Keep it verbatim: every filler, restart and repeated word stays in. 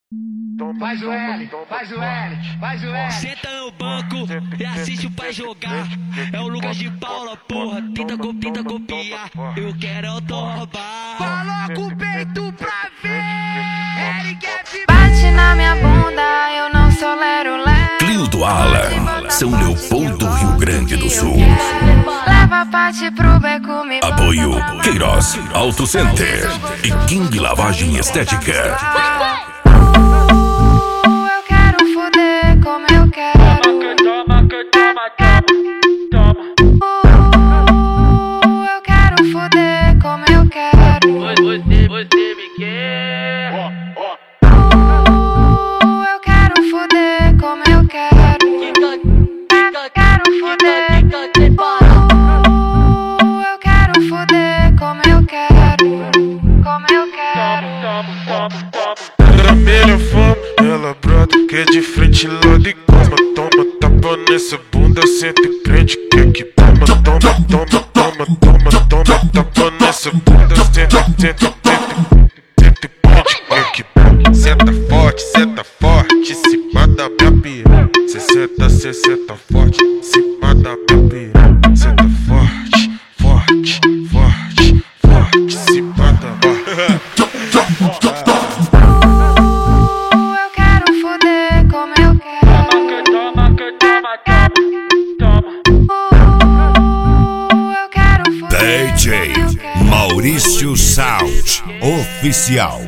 Faz o L, faz o L, faz o L. Senta no banco e assiste o pai jogar. É o Lucas de Paula, porra. Tenta, co tenta copiar. Eu quero é tombar. Coloca o peito pra ver. Ele quer vibrar. Bate na minha bunda, eu não sou lero-lero. Cleo do Alan, São Leopoldo, Rio Grande do Sul. Leva a parte pro beco, me bota Apoio pra mamar. Queiroz Auto Center e King Lavagem Estética. Uh, eu quero fuder como eu quero. Toma, toma, toma, Uh, eu quero fuder como eu quero. Você, você me quer. Uh, eu quero fuder como eu quero. Quero fuder. Uh, eu quero fuder como eu quero. Como eu quero. Vermelha fama, ela brota que é de frente lá de cama. Toma, tapa nessa bunda, senta e prende que que toma, toma, toma, toma, toma, toma, tapa nessa bunda, senta, senta, senta, senta e prende que que senta forte, senta forte, cima da minha piranha. Cê senta, cê senta forte, cima da minha piranha. Senta forte, forte, forte, forte, cima da minha. Eu quero fuder como eu quero. Toma, toma, toma, Uh, eu quero fuder D J como eu quero. Maurício Sound Oficial.